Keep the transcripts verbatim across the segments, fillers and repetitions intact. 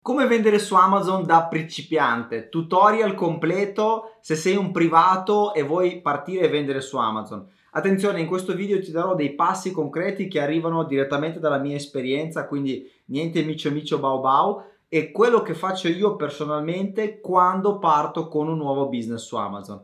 Come vendere su Amazon da principiante, tutorial completo se sei un privato e vuoi partire e vendere su Amazon. Attenzione, in questo video ti darò dei passi concreti che arrivano direttamente dalla mia esperienza, quindi niente micio micio bau bau, e quello che faccio io personalmente quando parto con un nuovo business su Amazon.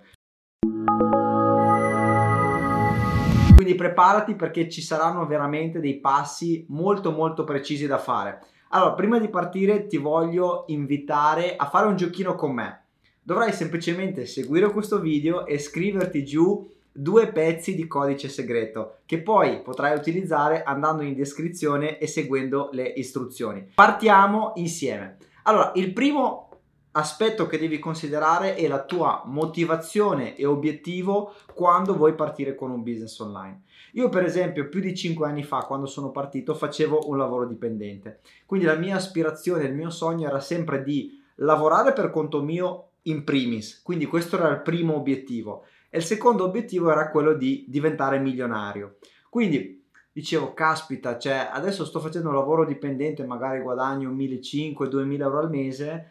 Quindi preparati perché ci saranno veramente dei passi molto molto precisi da fare. Allora, prima di partire ti voglio invitare a fare un giochino con me. Dovrai semplicemente seguire questo video e scriverti giù due pezzi di codice segreto che poi potrai utilizzare andando in descrizione e seguendo le istruzioni. Partiamo insieme. Allora, il primo aspetto che devi considerare è la tua motivazione e obiettivo quando vuoi partire con un business online. Io per esempio più di cinque anni fa, quando sono partito, facevo un lavoro dipendente, quindi la mia aspirazione, il mio sogno era sempre di lavorare per conto mio in primis, quindi questo era il primo obiettivo, e il secondo obiettivo era quello di diventare milionario. Quindi dicevo, caspita, cioè adesso sto facendo un lavoro dipendente, magari guadagno millecinquecento duemila euro al mese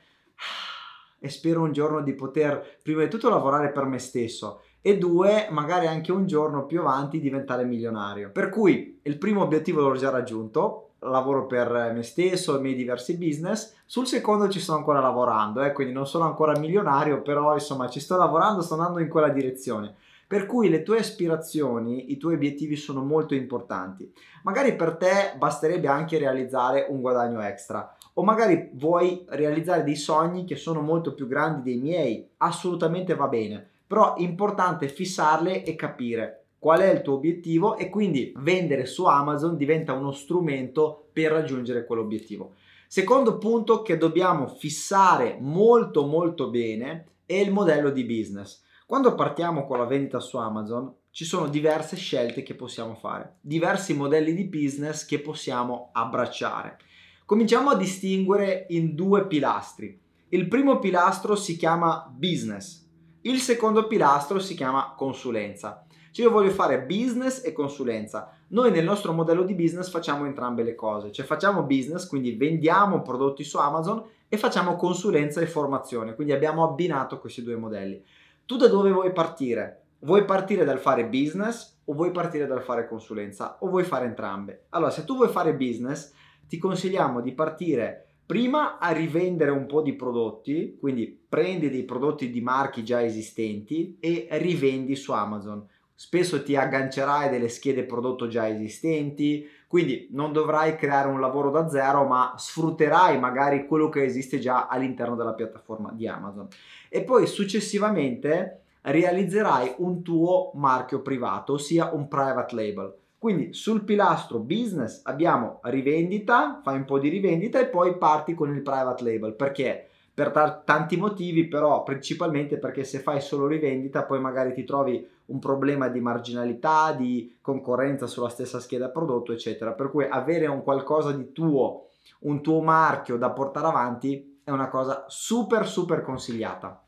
e spero un giorno di poter prima di tutto lavorare per me stesso e due, magari anche un giorno più avanti diventare milionario. Per cui il primo obiettivo l'ho già raggiunto, lavoro per me stesso, i miei diversi business. Sul secondo ci sto ancora lavorando, eh, quindi non sono ancora milionario, però insomma ci sto lavorando, sto andando in quella direzione. Per cui le tue aspirazioni, i tuoi obiettivi sono molto importanti. Magari per te basterebbe anche realizzare un guadagno extra, o magari vuoi realizzare dei sogni che sono molto più grandi dei miei, assolutamente va bene, però è importante fissarle e capire qual è il tuo obiettivo e quindi vendere su Amazon diventa uno strumento per raggiungere quell'obiettivo. Secondo punto che dobbiamo fissare molto molto bene è il modello di business. Quando partiamo con la vendita su Amazon ci sono diverse scelte che possiamo fare, diversi modelli di business che possiamo abbracciare. Cominciamo a distinguere in due pilastri. Il primo pilastro si chiama business, il secondo pilastro si chiama consulenza. Cioè io voglio fare business e consulenza. Noi nel nostro modello di business facciamo entrambe le cose, cioè facciamo business, quindi vendiamo prodotti su Amazon, e facciamo consulenza e formazione, quindi abbiamo abbinato questi due modelli. Tu da dove vuoi partire? Vuoi partire dal fare business o vuoi partire dal fare consulenza o vuoi fare entrambe? Allora, se tu vuoi fare business, ti consigliamo di partire prima a rivendere un po' di prodotti, quindi prendi dei prodotti di marchi già esistenti e rivendi su Amazon. Spesso ti aggancerai delle schede prodotto già esistenti, quindi non dovrai creare un lavoro da zero, ma sfrutterai magari quello che esiste già all'interno della piattaforma di Amazon. E poi successivamente realizzerai un tuo marchio privato, ossia un private label. Quindi sul pilastro business abbiamo rivendita, fai un po' di rivendita e poi parti con il private label. Perché? Per tanti motivi, però principalmente perché se fai solo rivendita poi magari ti trovi un problema di marginalità, di concorrenza sulla stessa scheda prodotto, eccetera. Per cui avere un qualcosa di tuo, un tuo marchio da portare avanti è una cosa super super consigliata.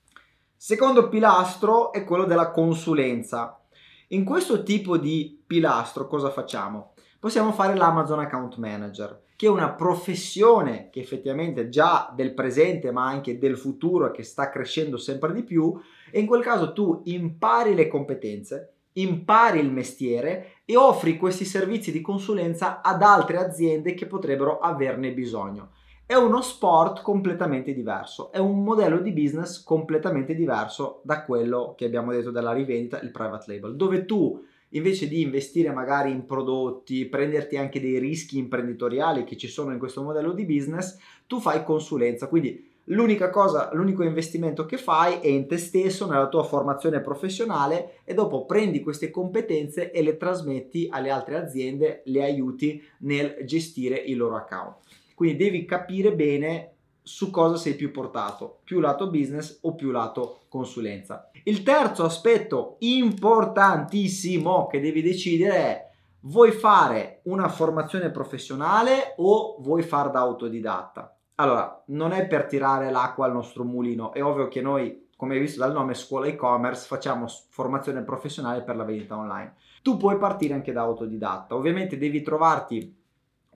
Secondo pilastro è quello della consulenza. In questo tipo di pilastro cosa facciamo? Possiamo fare l'Amazon Account Manager, che è una professione che effettivamente già del presente ma anche del futuro, che sta crescendo sempre di più, e in quel caso tu impari le competenze, impari il mestiere e offri questi servizi di consulenza ad altre aziende che potrebbero averne bisogno. È uno sport completamente diverso, è un modello di business completamente diverso da quello che abbiamo detto della rivendita, il private label, dove tu invece di investire magari in prodotti, prenderti anche dei rischi imprenditoriali che ci sono in questo modello di business, tu fai consulenza, quindi l'unica cosa, l'unico investimento che fai è in te stesso, nella tua formazione professionale, e dopo prendi queste competenze e le trasmetti alle altre aziende, le aiuti nel gestire i loro account. Quindi devi capire bene su cosa sei più portato, più lato business o più lato consulenza. Il terzo aspetto importantissimo che devi decidere è: vuoi fare una formazione professionale o vuoi fare da autodidatta? Allora, non è per tirare l'acqua al nostro mulino, è ovvio che noi, come hai visto dal nome Scuola e-commerce, facciamo formazione professionale per la vendita online. Tu puoi partire anche da autodidatta, ovviamente devi trovarti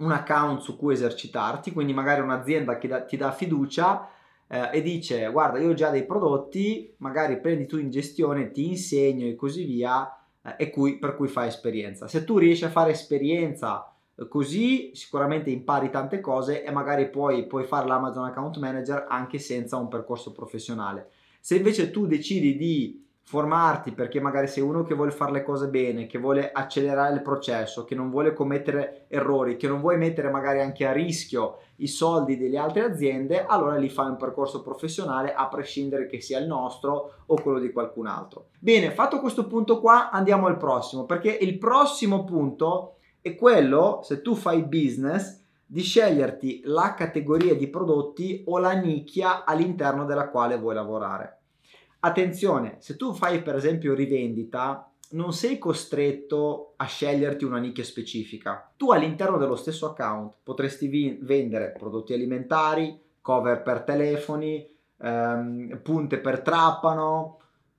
un account su cui esercitarti, quindi magari un'azienda che da, ti dà fiducia eh, e dice guarda io ho già dei prodotti, magari prendi tu in gestione, ti insegno e così via, eh, e cui, per cui fai esperienza. Se tu riesci a fare esperienza eh, così sicuramente impari tante cose e magari poi puoi fare l'Amazon Account Manager anche senza un percorso professionale. Se invece tu decidi di formarti perché magari sei uno che vuole fare le cose bene, che vuole accelerare il processo, che non vuole commettere errori, che non vuoi mettere magari anche a rischio i soldi delle altre aziende, allora lì fai un percorso professionale a prescindere che sia il nostro o quello di qualcun altro. Bene, fatto questo punto qua andiamo al prossimo, perché il prossimo punto è quello, se tu fai business, di sceglierti la categoria di prodotti o la nicchia all'interno della quale vuoi lavorare. Attenzione, se tu fai per esempio rivendita, non sei costretto a sceglierti una nicchia specifica. Tu all'interno dello stesso account potresti vi- vendere prodotti alimentari, cover per telefoni, ehm, punte per trapano,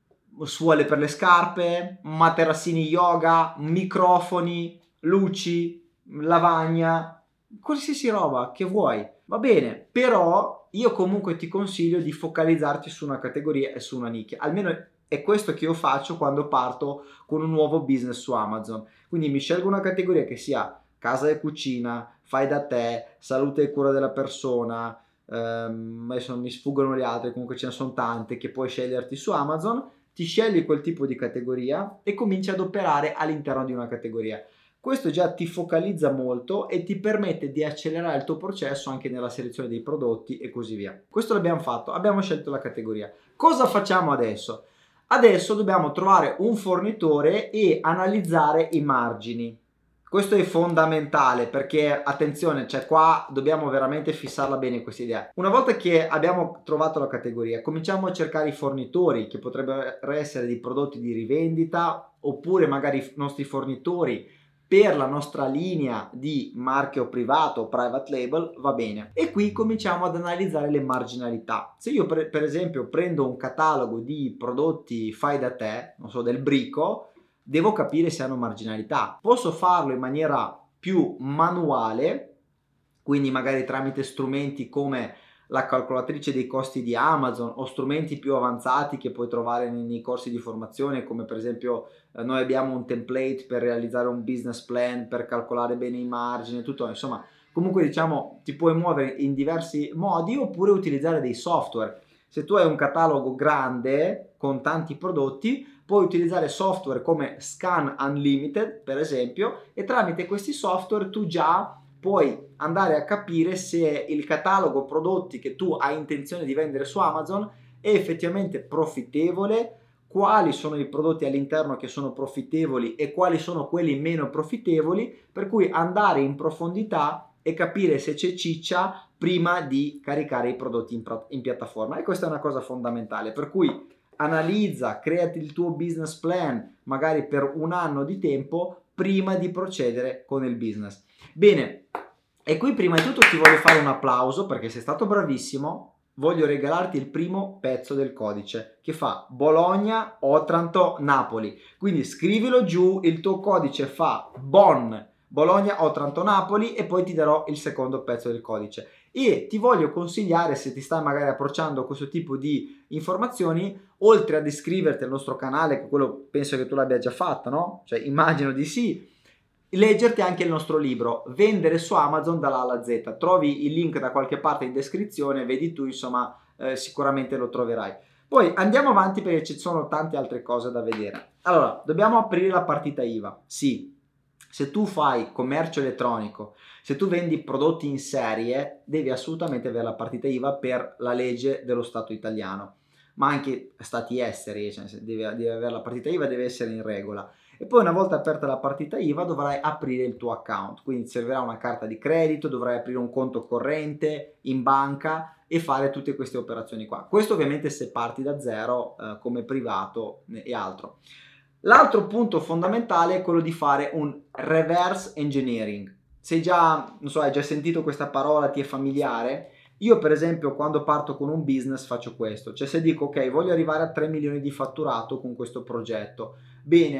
suole per le scarpe, materassini yoga, microfoni, luci, lavagna, qualsiasi roba che vuoi. Va bene, però io comunque ti consiglio di focalizzarti su una categoria e su una nicchia, almeno è questo che io faccio quando parto con un nuovo business su Amazon. Quindi mi scelgo una categoria che sia casa e cucina, fai da te, salute e cura della persona, ehm, adesso non mi sfuggono le altre, comunque ce ne sono tante che puoi sceglierti su Amazon, ti scegli quel tipo di categoria e cominci ad operare all'interno di una categoria. Questo già ti focalizza molto e ti permette di accelerare il tuo processo anche nella selezione dei prodotti e così via. Questo l'abbiamo fatto, abbiamo scelto la categoria. Cosa facciamo adesso? Adesso dobbiamo trovare un fornitore e analizzare i margini. Questo è fondamentale perché, attenzione, cioè qua dobbiamo veramente fissarla bene questa idea. Una volta che abbiamo trovato la categoria, cominciamo a cercare i fornitori che potrebbero essere di prodotti di rivendita oppure magari i nostri fornitori per la nostra linea di marchio privato, private label, va bene. E qui cominciamo ad analizzare le marginalità. Se io per, per esempio prendo un catalogo di prodotti fai da te, non so, del brico, devo capire se hanno marginalità. Posso farlo in maniera più manuale, quindi magari tramite strumenti come la calcolatrice dei costi di Amazon o strumenti più avanzati che puoi trovare nei, nei corsi di formazione, come per esempio eh, noi abbiamo un template per realizzare un business plan, per calcolare bene i margini, tutto, insomma, comunque diciamo ti puoi muovere in diversi modi oppure utilizzare dei software. Se tu hai un catalogo grande con tanti prodotti, puoi utilizzare software come Scan Unlimited, per esempio, e tramite questi software tu già puoi andare a capire se il catalogo prodotti che tu hai intenzione di vendere su Amazon è effettivamente profittevole, quali sono i prodotti all'interno che sono profittevoli e quali sono quelli meno profittevoli, per cui andare in profondità e capire se c'è ciccia prima di caricare i prodotti in, in piattaforma. E questa è una cosa fondamentale, per cui analizza, creati il tuo business plan magari per un anno di tempo prima di procedere con il business. Bene, e qui prima di tutto ti voglio fare un applauso perché sei stato bravissimo. Voglio regalarti il primo pezzo del codice che fa Bologna, Otranto, Napoli. Quindi scrivilo giù, il tuo codice fa Bonn, Bologna, Otranto, Napoli e poi ti darò il secondo pezzo del codice. E ti voglio consigliare, se ti stai magari approcciando a questo tipo di informazioni, oltre ad iscriverti al nostro canale, che quello penso che tu l'abbia già fatto, no? Cioè immagino di sì, leggerti anche il nostro libro Vendere su Amazon dalla A alla Z. Trovi il link da qualche parte in descrizione, vedi tu, insomma, eh, sicuramente lo troverai. Poi andiamo avanti perché ci sono tante altre cose da vedere. Allora, dobbiamo aprire la partita I V A. Sì, se tu fai commercio elettronico, se tu vendi prodotti in serie, devi assolutamente avere la partita I V A per la legge dello Stato italiano, ma anche stati esteri, cioè devi, devi avere la partita I V A, deve essere in regola. E poi una volta aperta la partita I V A dovrai aprire il tuo account, quindi servirà una carta di credito, dovrai aprire un conto corrente in banca e fare tutte queste operazioni qua. Questo ovviamente se parti da zero eh, come privato e altro. L'altro punto fondamentale è quello di fare un reverse engineering. Sei già, non so, hai già sentito questa parola, ti è familiare? Io per esempio quando parto con un business faccio questo, cioè se dico ok, voglio arrivare a tre milioni di fatturato con questo progetto, bene,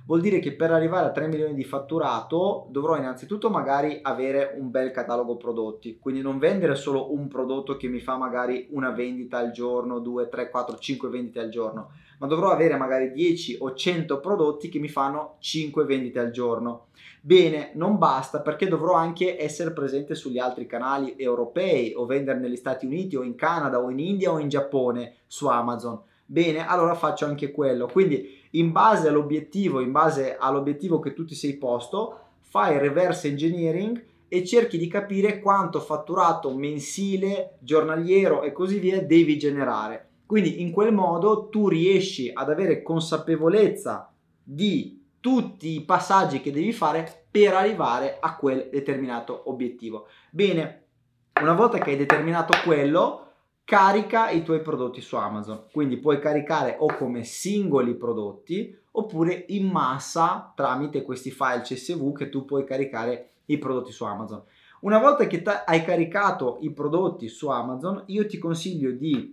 Vuol dire che per arrivare a tre milioni di fatturato dovrò innanzitutto magari avere un bel catalogo prodotti, quindi non vendere solo un prodotto che mi fa magari una vendita al giorno, due, tre, quattro, cinque vendite al giorno, ma dovrò avere magari dieci o cento prodotti che mi fanno cinque vendite al giorno. Bene, non basta, perché dovrò anche essere presente sugli altri canali europei o vendere negli Stati Uniti o in Canada o in India o in Giappone su Amazon. Bene, allora faccio anche quello. Quindi in base all'obiettivo, in base all'obiettivo che tu ti sei posto, fai reverse engineering e cerchi di capire quanto fatturato mensile, giornaliero e così via devi generare. Quindi in quel modo tu riesci ad avere consapevolezza di tutti i passaggi che devi fare per arrivare a quel determinato obiettivo. Bene, una volta che hai determinato quello, carica i tuoi prodotti su Amazon. Quindi puoi caricare o come singoli prodotti oppure in massa tramite questi file C S V che tu puoi caricare i prodotti su Amazon. Una volta che hai caricato i prodotti su Amazon, io ti consiglio di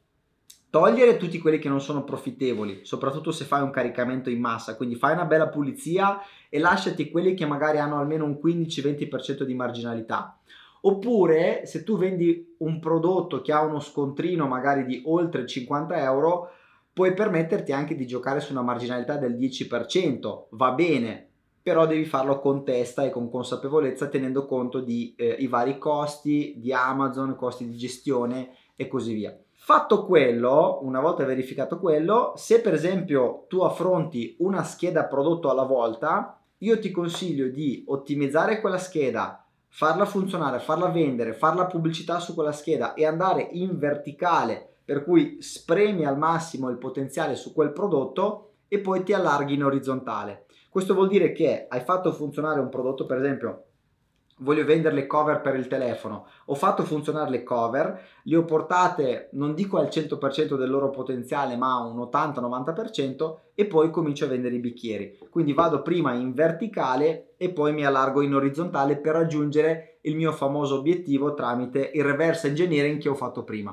togliere tutti quelli che non sono profittevoli, soprattutto se fai un caricamento in massa, quindi fai una bella pulizia e lasciati quelli che magari hanno almeno un quindici venti per cento di marginalità. Oppure se tu vendi un prodotto che ha uno scontrino magari di oltre cinquanta euro, puoi permetterti anche di giocare su una marginalità del dieci per cento, va bene, però devi farlo con testa e con consapevolezza, tenendo conto di eh, i vari costi di Amazon, costi di gestione e così via. Fatto quello, una volta verificato quello, se per esempio tu affronti una scheda prodotto alla volta, io ti consiglio di ottimizzare quella scheda, farla funzionare, farla vendere, fare la pubblicità su quella scheda e andare in verticale, per cui spremi al massimo il potenziale su quel prodotto e poi ti allarghi in orizzontale. Questo vuol dire che hai fatto funzionare un prodotto, per esempio voglio vendere le cover per il telefono, ho fatto funzionare le cover, le ho portate, non dico al cento per cento del loro potenziale, ma a un ottanta novanta per cento e poi comincio a vendere i bicchieri. Quindi vado prima in verticale e poi mi allargo in orizzontale per raggiungere il mio famoso obiettivo tramite il reverse engineering che ho fatto prima.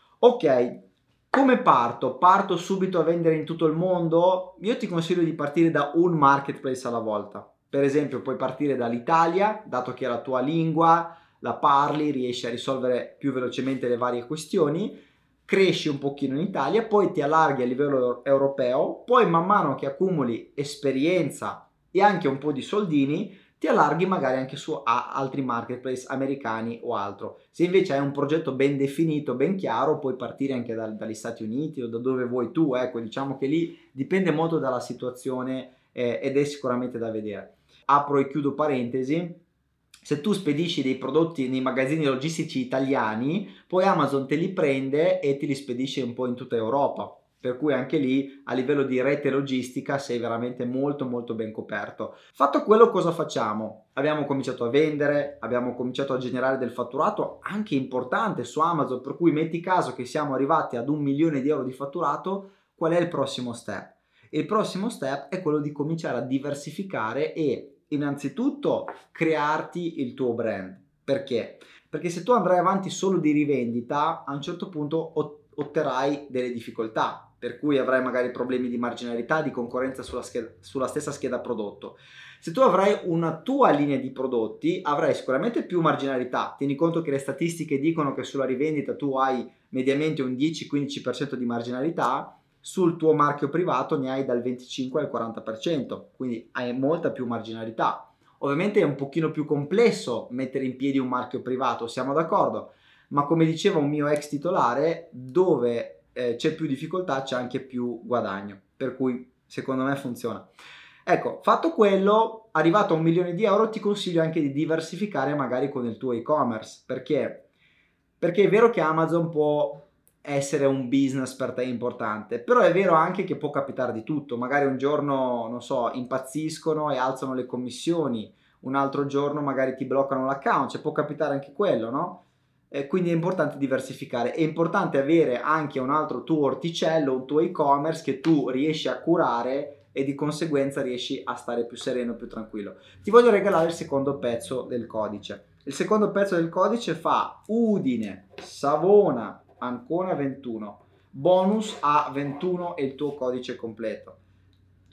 Ok, come parto? Parto subito a vendere in tutto il mondo? Io ti consiglio di partire da un marketplace alla volta. Per esempio puoi partire dall'Italia, dato che è la tua lingua, la parli, riesci a risolvere più velocemente le varie questioni, cresci un pochino in Italia, poi ti allarghi a livello europeo, poi man mano che accumuli esperienza e anche un po' di soldini, ti allarghi magari anche su altri marketplace americani o altro. Se invece hai un progetto ben definito, ben chiaro, puoi partire anche da, dagli Stati Uniti o da dove vuoi tu, ecco, diciamo che lì dipende molto dalla situazione eh, ed è sicuramente da vedere. Apro e chiudo parentesi, se tu spedisci dei prodotti nei magazzini logistici italiani, poi Amazon te li prende e te li spedisce un po' in tutta Europa, per cui anche lì a livello di rete logistica sei veramente molto molto ben coperto. Fatto quello, cosa facciamo? Abbiamo cominciato a vendere, abbiamo cominciato a generare del fatturato anche importante su Amazon, per cui metti caso che siamo arrivati ad un milione di euro di fatturato, qual è il prossimo step? Il prossimo step è quello di cominciare a diversificare e innanzitutto crearti il tuo brand. Perché? Perché se tu andrai avanti solo di rivendita, a un certo punto otterrai delle difficoltà, per cui avrai magari problemi di marginalità, di concorrenza sulla, scheda, sulla stessa scheda prodotto. Se tu avrai una tua linea di prodotti, avrai sicuramente più marginalità. Tieni conto che le statistiche dicono che sulla rivendita tu hai mediamente un dieci quindici per cento di marginalità, sul tuo marchio privato ne hai dal venticinque al quaranta per cento, quindi hai molta più marginalità. Ovviamente è un pochino più complesso mettere in piedi un marchio privato, siamo d'accordo, ma come diceva un mio ex titolare, dove eh, c'è più difficoltà c'è anche più guadagno, per cui secondo me funziona. Ecco, fatto quello, arrivato a un milione di euro, ti consiglio anche di diversificare magari con il tuo e-commerce. Perché? Perché è vero che Amazon può essere un business per te importante, però è vero anche che può capitare di tutto. Magari un giorno, non so, impazziscono e alzano le commissioni, un altro giorno magari ti bloccano l'account, cioè può capitare anche quello, no? E quindi è importante diversificare, è importante avere anche un altro tuo orticello, un tuo e-commerce che tu riesci a curare e di conseguenza riesci a stare più sereno, più tranquillo. Ti voglio regalare il secondo pezzo del codice. Il secondo pezzo del codice fa Udine, Savona, Ancona ventuno, bonus a ventuno è il tuo codice completo.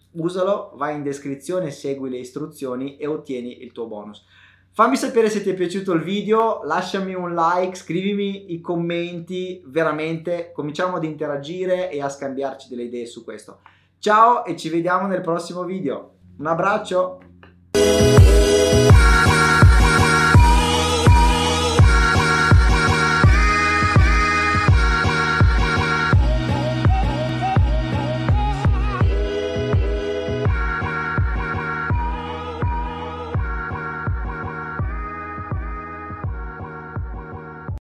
usalo, vai in descrizione, segui le istruzioni e ottieni il tuo bonus. Fammi sapere se ti è piaciuto il video, lasciami un like, scrivimi i commenti, veramente cominciamo ad interagire e a scambiarci delle idee su questo. Ciao e ci vediamo nel prossimo video. Un abbraccio!